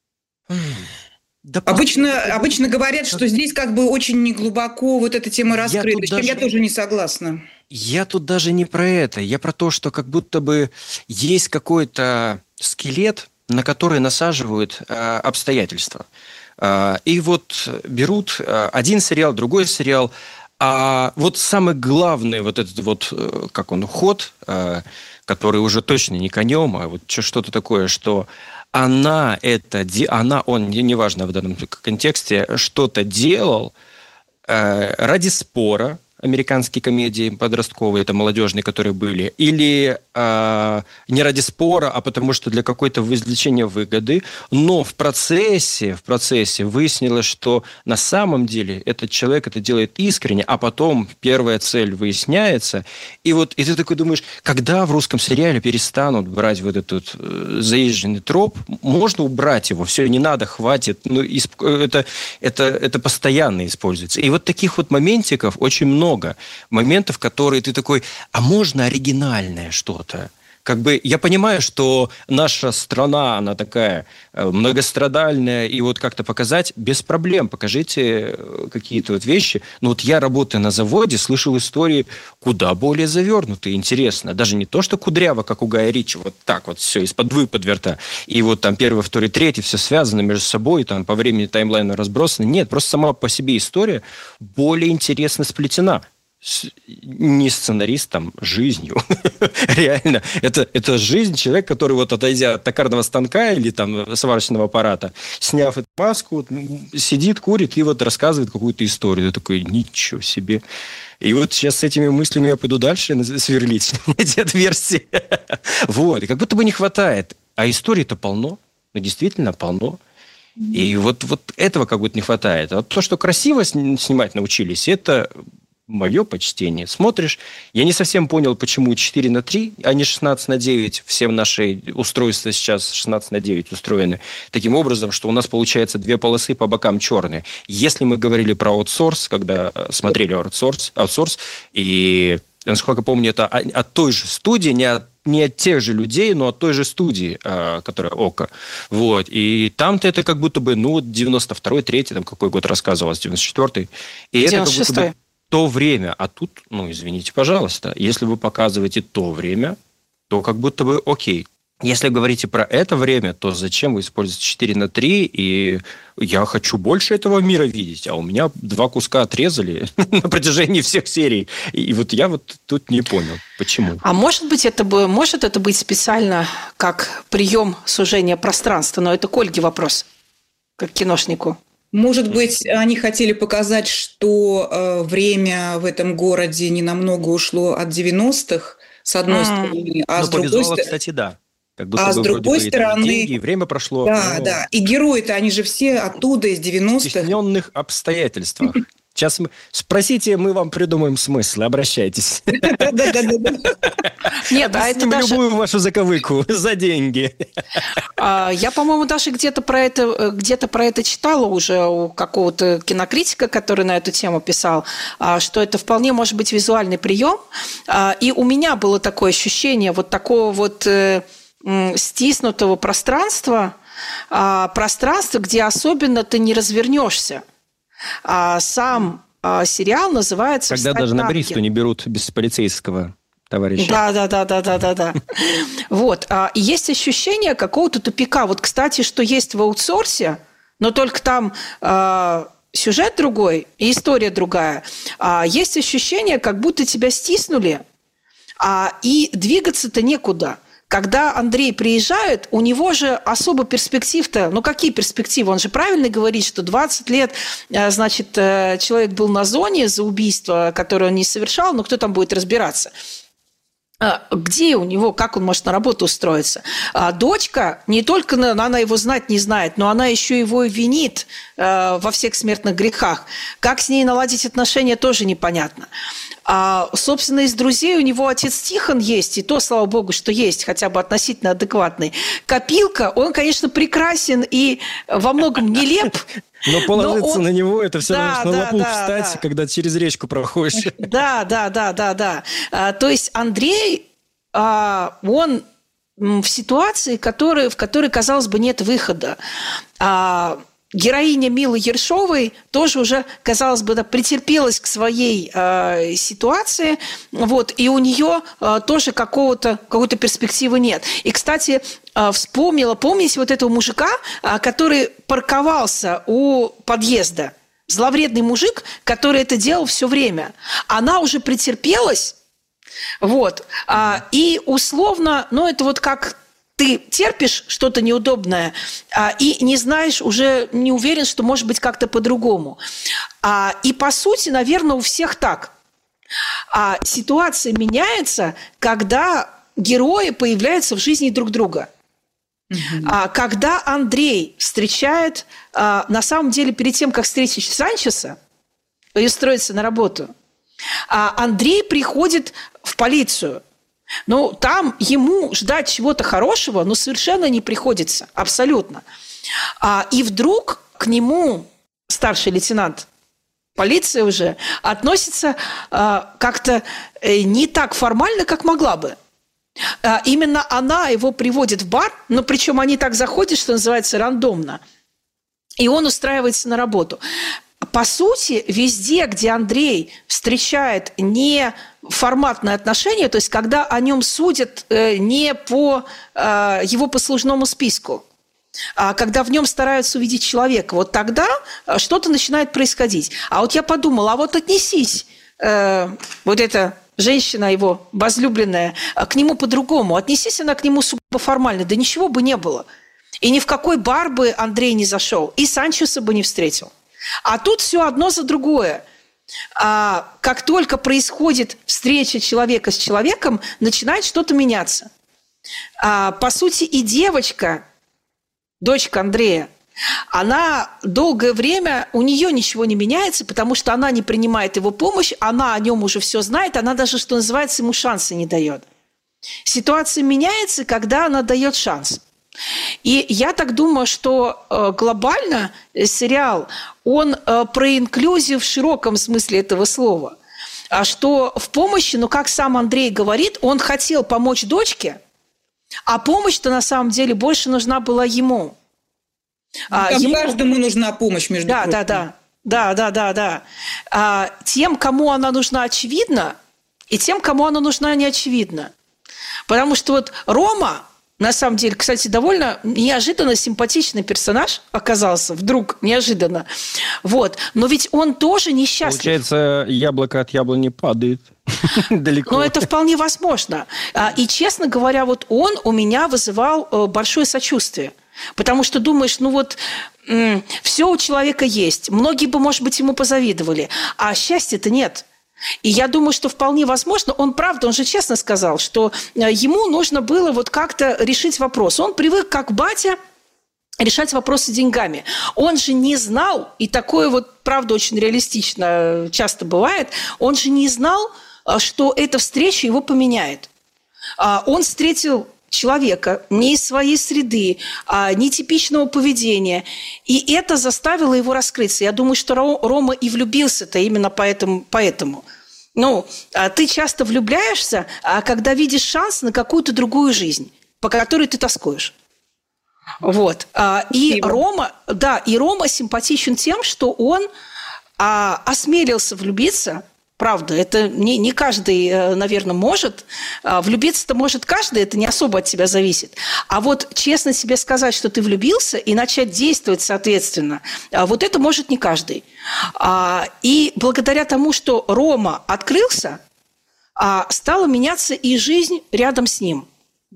Да, обычно, обычно говорят, что здесь как бы очень неглубоко вот эта тема раскрыта. Я, даже... я тоже не согласна. Я тут даже не про это. Я про то, что как будто бы есть какой-то скелет, на который насаживают э, обстоятельства. Э, и вот берут э, один сериал, другой сериал. А вот самый главный вот этот вот, э, как он, ход, э, который уже точно не конем, а вот что-то такое, что... Она это, она, он, неважно в данном контексте, что-то делал э, ради спора, американские комедии подростковые, это молодежные, которые были, или э, не ради спора, а потому что для какой-то извлечения выгоды, но в процессе, в процессе выяснилось, что на самом деле этот человек это делает искренне, а потом первая цель выясняется, и вот и ты такой думаешь, когда в русском сериале перестанут брать вот этот э, заезженный троп, можно убрать его, все, не надо, хватит, ну, исп... это, это, это постоянно используется. И вот таких вот моментиков очень много. Много моментов, которые ты такой, а можно оригинальное что-то? Как бы я понимаю, что наша страна, она такая многострадальная, и вот как-то показать без проблем. Покажите какие-то вот вещи. Но вот я, работая на заводе, слышал истории куда более завернутые, интересно. Даже не то, что кудряво, как у Гая Ричи, вот так вот все, из-под выпад верта. И вот там первый, второй, третий, все связано между собой, там по времени таймлайна разбросано. Нет, просто сама по себе история более интересно сплетена. Не сценаристом, жизнью. Реально. Это, это жизнь человека, который вот отойдя от токарного станка или там сварочного аппарата, сняв эту маску, сидит, курит и вот рассказывает какую-то историю. Ты такой, ничего себе. И вот сейчас с этими мыслями я пойду дальше сверлить эти отверстия. Вот. И как будто бы не хватает. А историй-то полно. Ну, действительно полно. И вот, вот этого как будто не хватает. А то, что красиво снимать научились, это... мое почтение. Смотришь, я не совсем понял, почему четыре на три, а не шестнадцать на девять. Все наши устройства сейчас шестнадцать на девять устроены таким образом, что у нас получается две полосы по бокам черные. Если мы говорили про аутсорс, когда смотрели аутсорс, аутсорс и, насколько помню, это от той же студии, не от не от тех же людей, но от той же студии, которая ОКО. Вот. И там-то это как будто бы, ну, девяносто второй, третий, там какой год рассказывалось, девяносто четвёртый. И это как будто бы то время. А тут, ну, извините, пожалуйста, если вы показываете то время, то как будто бы окей. Если говорите про это время, то зачем вы используете четыре на три? И я хочу больше этого мира видеть, а у меня два куска отрезали на протяжении всех серий. И вот я вот тут не понял, почему. А может быть, это, бы, может это быть специально как прием сужения пространства? Но это к Ольге вопрос, как киношнику. Может быть, они хотели показать, что э, время в этом городе не намного ушло от девяностых, с одной mm. стороны, а но с другой стороны... кстати, да. Как будто а бы с другой стороны... деньги, и время прошло. Да, но... да. И герои-то, они же все оттуда, из девяностых. В стесненных обстоятельствах. Сейчас мы... Спросите, мы вам придумаем смысл. Обращайтесь. Нет, а это даже... любую вашу заковыку за деньги. Я, по-моему, даже где-то про это где-то про это читала уже у какого-то кинокритика, который на эту тему писал, что это вполне может быть визуальный прием. И у меня было такое ощущение вот такого вот стиснутого пространства, пространства, где особенно ты не развернешься. А сам а, сериал называется «Когда даже на Бристу не берут без полицейского товарища». Да, да, да, да, да, да, да. Вот. А, и есть ощущение какого-то тупика. Вот, кстати, что есть в аутсорсе, но только там а, сюжет другой и история другая. А, есть ощущение, как будто тебя стиснули, а, и двигаться-то некуда. Когда Андрей приезжает, у него же особо перспектив-то... Ну, какие перспективы? Он же правильно говорит, что двадцать лет, значит, человек был на зоне за убийство, которое он не совершал, но кто там будет разбираться? Где у него, как он может на работу устроиться? А дочка, не только она его знать не знает, но она еще его и винит во всех смертных грехах. Как с ней наладить отношения, тоже непонятно. А, собственно, из друзей у него отец Тихон есть, и то, слава богу, что есть, хотя бы относительно адекватный. Копилка, он, конечно, прекрасен и во многом нелеп. Но положиться он... на него, это все равно, да, на лопух да, встать, да. Когда через речку проходишь. Да, да, да, да, да. А, то есть Андрей, а, он в ситуации, который, в которой, казалось бы, нет выхода. А, героиня Милы Ершовой тоже уже, казалось бы, да, претерпелась к своей э, ситуации, вот, и у нее э, тоже какого-то, какой-то перспективы нет. И, кстати, э, вспомнила, помните вот этого мужика, э, который парковался у подъезда? Зловредный мужик, который это делал все время. Она уже претерпелась, вот, э, и условно, ну, это вот как... Ты терпишь что-то неудобное а, и не знаешь, уже не уверен, что может быть как-то по-другому. А, и, по сути, наверное, у всех так. А ситуация меняется, когда герои появляются в жизни друг друга. Mm-hmm. А когда Андрей встречает, а, на самом деле, перед тем, как встретить Санчеса и устроиться на работу, а Андрей приходит в полицию. Ну, там ему ждать чего-то хорошего, ну, совершенно не приходится, абсолютно. А, и вдруг к нему старший лейтенант полиции уже относится а, как-то не так формально, как могла бы. А, именно она его приводит в бар, но причем они так заходят, что называется, рандомно, и он устраивается на работу. По сути, везде, где Андрей встречает неформатные отношения, то есть когда о нем судят не по его послужному списку, а когда в нем стараются увидеть человека, вот тогда что-то начинает происходить. А вот я подумала, а вот отнесись, э, вот эта женщина его возлюбленная, к нему по-другому, отнесись она к нему сугубо формально, да ничего бы не было. И ни в какой бар бы Андрей не зашел, и Санчеса бы не встретил. А тут все одно за другое. А как только происходит встреча человека с человеком, начинает что-то меняться. А, по сути, и девочка, дочка Андрея, она долгое время, у нее ничего не меняется, потому что она не принимает его помощь, она о нем уже все знает, она даже, что называется, ему шанса не дает. Ситуация меняется, когда она дает шанс. И я так думаю, что э, глобально сериал, он э, про инклюзию в широком смысле этого слова. А что в помощи, ну, как сам Андрей говорит, он хотел помочь дочке, а помощь-то на самом деле больше нужна была ему. А, ему... Каждому нужна помощь, между да, прочим. Да, да, да, да, да, да. А, тем, кому она нужна очевидно, и тем, кому она нужна не очевидно. Потому что вот Рома, на самом деле, кстати, довольно неожиданно симпатичный персонаж оказался, вдруг неожиданно. Вот. Но ведь он тоже несчастлив. Получается, яблоко от яблони падает далеко. Но это вполне возможно. И, честно говоря, вот он у меня вызывал большое сочувствие. Потому что думаешь, ну вот, все у человека есть. Многие бы, может быть, ему позавидовали. А счастья-то нет. И я думаю, что вполне возможно, он, правда, он же честно сказал, что ему нужно было вот как-то решить вопрос. Он привык, как батя, решать вопросы деньгами. Он же не знал, и такое вот, правда, очень реалистично часто бывает, он же не знал, что эта встреча его поменяет. Он встретил человека не из своей среды, а нетипичного поведения. И это заставило его раскрыться. Я думаю, что Рома и влюбился-то именно поэтому. поэтому. Ну, ты часто влюбляешься, когда видишь шанс на какую-то другую жизнь, по которой ты тоскуешь. Вот. И Рома, да, и Рома симпатичен тем, что он осмелился влюбиться. Правда, это не, не каждый, наверное, может. Влюбиться-то может каждый, это не особо от тебя зависит. А вот честно себе сказать, что ты влюбился, и начать действовать соответственно, вот это может не каждый. И благодаря тому, что Рома открылся, стала меняться и жизнь рядом с ним.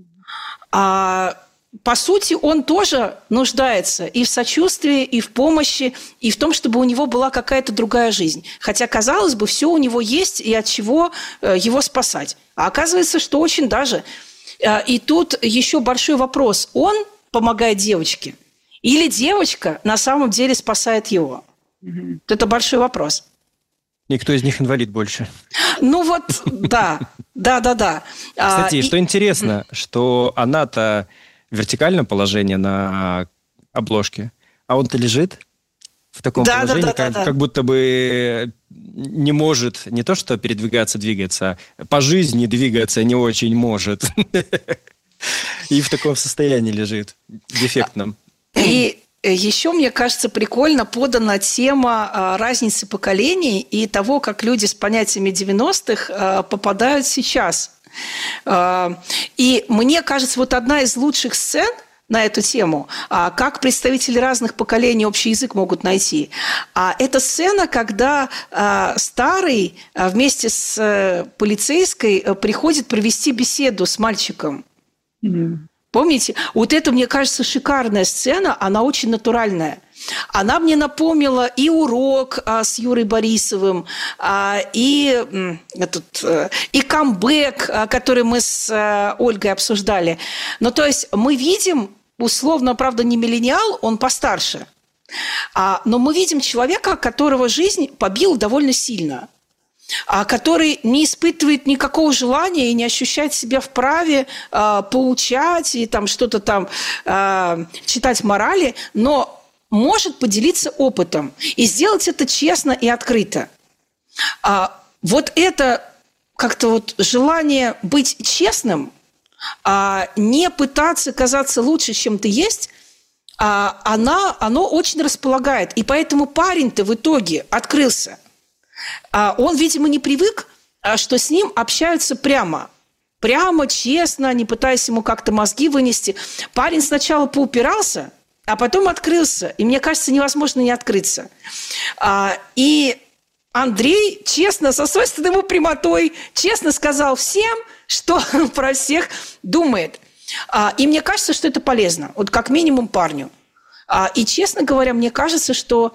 По сути, он тоже нуждается и в сочувствии, и в помощи, и в том, чтобы у него была какая-то другая жизнь. Хотя, казалось бы, все у него есть, и от чего его спасать. А оказывается, что очень даже. И тут еще большой вопрос. Он помогает девочке? Или девочка на самом деле спасает его? Mm-hmm. Это большой вопрос. Никто из них инвалид больше. Ну вот, да, да, да, да. Кстати, и... что интересно, что она-то вертикальное положение на обложке, а он-то лежит в таком да, положении, да, да, как, да, да. как будто бы не может не то что передвигаться, двигаться, по жизни двигаться не очень может. И в таком состоянии лежит, дефектном. И еще, мне кажется, прикольно подана тема разницы поколений и того, как люди с понятиями девяностых попадают сейчас. И мне кажется, вот одна из лучших сцен на эту тему, как представители разных поколений общий язык могут найти. Это сцена, когда старый вместе с полицейской приходит провести беседу с мальчиком. Mm-hmm. Помните? Вот это, мне кажется, шикарная сцена, она очень натуральная. Она мне напомнила и урок а, с Юрой Борисовым, а, и, этот, и камбэк, а, который мы с а, Ольгой обсуждали. Ну, то есть мы видим, условно, правда, не миллениал, он постарше, а, но мы видим человека, которого жизнь побила довольно сильно, а, который не испытывает никакого желания и не ощущает себя вправе а, поучать и там что-то там а, читать морали, но может поделиться опытом и сделать это честно и открыто. А, вот это как-то вот желание быть честным, а, не пытаться казаться лучше, чем ты есть, а, она, оно очень располагает. И поэтому парень-то в итоге открылся. А, он, видимо, не привык, что с ним общаются прямо. Прямо, честно, не пытаясь ему как-то мозги вынести. Парень сначала поупирался, а потом открылся. И мне кажется, невозможно не открыться. А, и Андрей честно, со свойственной ему прямотой, честно сказал всем, что про всех думает. А, и мне кажется, что это полезно. Вот как минимум парню. А, и, честно говоря, мне кажется, что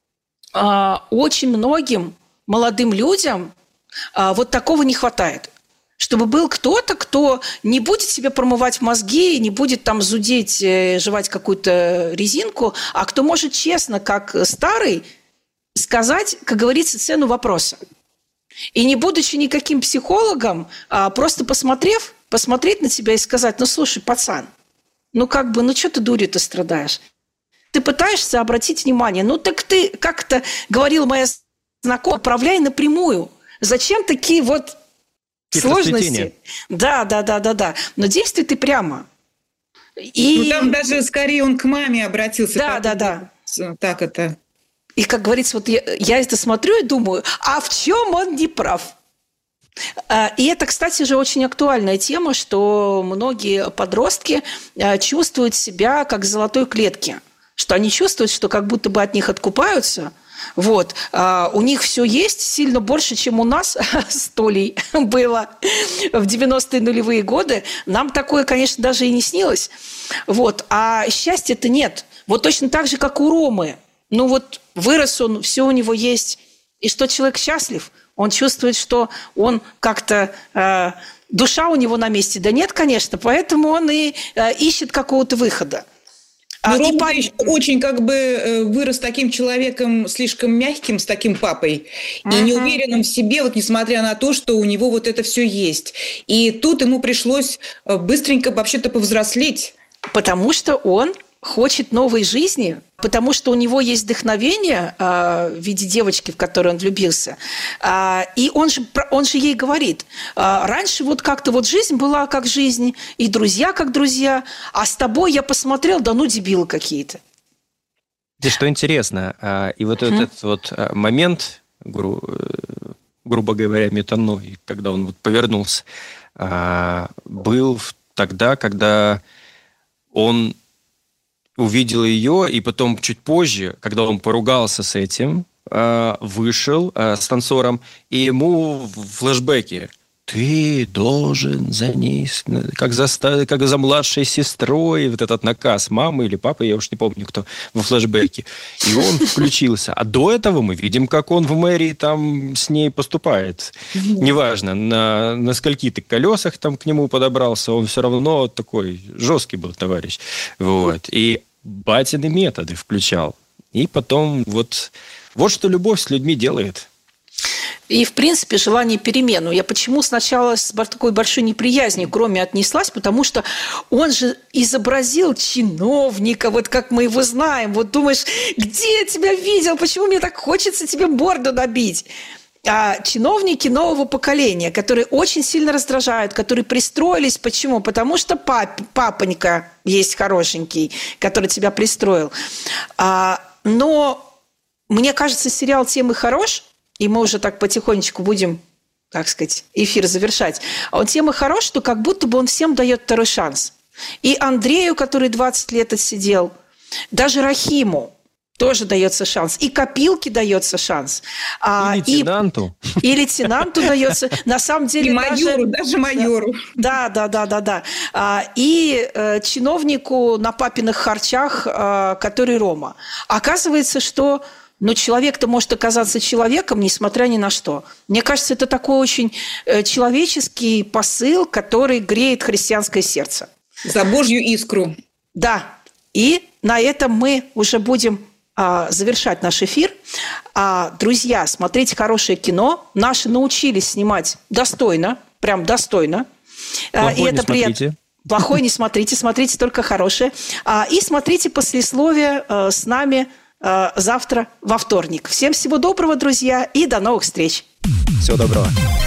а, очень многим молодым людям а, вот такого не хватает. Чтобы был кто-то, кто не будет себе промывать мозги, не будет там зудеть, жевать какую-то резинку, а кто может честно, как старый, сказать, как говорится, цену вопроса. И не будучи никаким психологом, а просто посмотрев, посмотреть на тебя и сказать: ну, слушай, пацан, ну как бы, ну что ты дурью-то страдаешь? Ты пытаешься обратить внимание, ну так ты, как-то говорила моя знакомая, управляй напрямую. Зачем такие вот сложности? Да, да, да, да, да. Но действуй ты прямо. И... Ну, там даже скорее он к маме обратился. Да, да, да. Так это. И, как говорится, вот я, я это смотрю и думаю, а в чем он не прав? И это, кстати же, очень актуальная тема, что многие подростки чувствуют себя как в золотой клетке. Что они чувствуют, что как будто бы от них откупаются. Вот. У них все есть сильно больше, чем у нас с Толей было в девяностые нулевые годы. Нам такое, конечно, даже и не снилось. Вот. А счастья-то нет. Вот точно так же, как у Ромы. Ну вот вырос он, все у него есть. И что человек счастлив, он чувствует, что он как-то... Э, душа у него на месте. Да нет, конечно. Поэтому он и э, ищет какого-то выхода. А, и парень очень как бы вырос таким человеком, слишком мягким, с таким папой, uh-huh. и неуверенным в себе, вот несмотря на то, что у него вот это все есть. И тут ему пришлось быстренько вообще-то повзрослеть. Потому что он хочет новой жизни, потому что у него есть вдохновение э, в виде девочки, в которую он влюбился. Э, и он же, он же ей говорит, э, раньше вот как-то вот жизнь была как жизнь, и друзья как друзья, а с тобой я посмотрел, да ну дебилы какие-то. Здесь что интересно, э, и вот mm-hmm. этот вот момент, гру, грубо говоря, метаной, когда он вот повернулся, э, был тогда, когда он увидел ее, и потом чуть позже, когда он поругался с этим, вышел с танцором, и ему в флешбеке: ты должен за ней, как за, как за младшей сестрой, вот этот наказ мамы или папы, я уж не помню, кто, во флешбеке. И он включился. А до этого мы видим, как он в мэрии там с ней поступает. Неважно, на, на скольки-то колесах там к нему подобрался, он все равно такой жесткий был товарищ. Вот. И батины методы включал. И потом вот, вот что любовь с людьми делает. И, в принципе, желание перемен. Я почему сначала с такой большой неприязнью к Роме отнеслась? Потому что он же изобразил чиновника, вот как мы его знаем. Вот думаешь, где я тебя видел? Почему мне так хочется тебе морду набить? А чиновники нового поколения, которые очень сильно раздражают, которые пристроились. Почему? Потому что пап, папонька есть хорошенький, который тебя пристроил. А, но мне кажется, сериал тем и хорош, и мы уже так потихонечку будем, так сказать, эфир завершать. Он тем и хорош, что как будто бы он всем дает второй шанс. И Андрею, который двадцать лет отсидел, даже Рахиму. тоже дается шанс. И копилке дается шанс. И лейтенанту. И, и лейтенанту дается. На самом деле... И майору, даже, даже майору. Да, да, да, да, да. А, и э, чиновнику на папиных харчах, э, который Рома. Оказывается, что... Но человек-то может оказаться человеком, несмотря ни на что. Мне кажется, это такой очень человеческий посыл, который греет христианское сердце. За Божью искру. Да. И на этом мы уже будем а, завершать наш эфир. А, друзья, смотрите хорошее кино. Наши научились снимать достойно, прям достойно. Плохой и это не смотрите. Приятно. Плохой не смотрите, смотрите только хорошее. А, и смотрите послесловие а, с нами завтра во вторник. Всем всего доброго, друзья, и до новых встреч. Всего доброго.